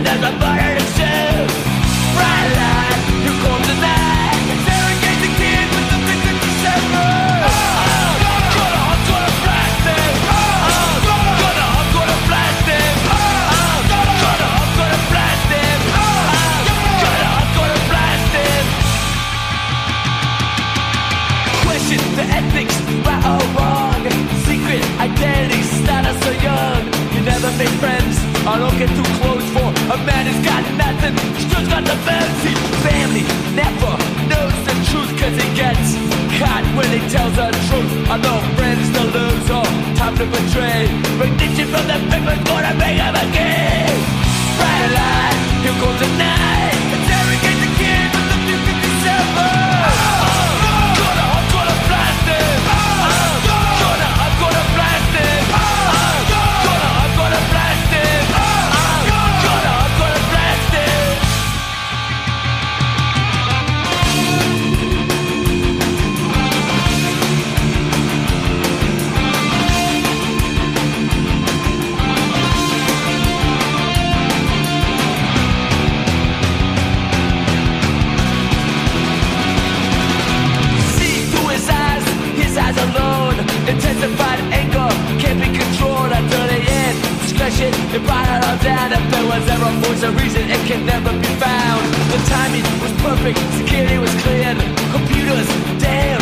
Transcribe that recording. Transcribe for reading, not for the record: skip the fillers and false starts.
there's a butter to shoot. Bright light, you come tonight. Interrogate the kid with the big December. Gonna blast him. Gonna blast him. Gonna blast him. Gonna blast him. Question the ethics, right or wrong. Secret identity, started so young. You never make friends, I don't get too close for a man who's got nothing, still got the fancy. Family never knows the truth, cause he gets caught when he tells the truth. I know friends to lose or time to betray. Recognition from the paper's gonna make him a king. Bright light, here goes the night. Interrogate the kid with the 57. Gonna blast him. I'm gonna blast him. I'm gonna blast him. I'm gonna blast him. See through his eyes alone. Intensified anger can't be controlled until the end. Discretion, it brought it all down. If there was ever a voice of reason, it can never be found. The timing was perfect, security was cleared. Computers, damn,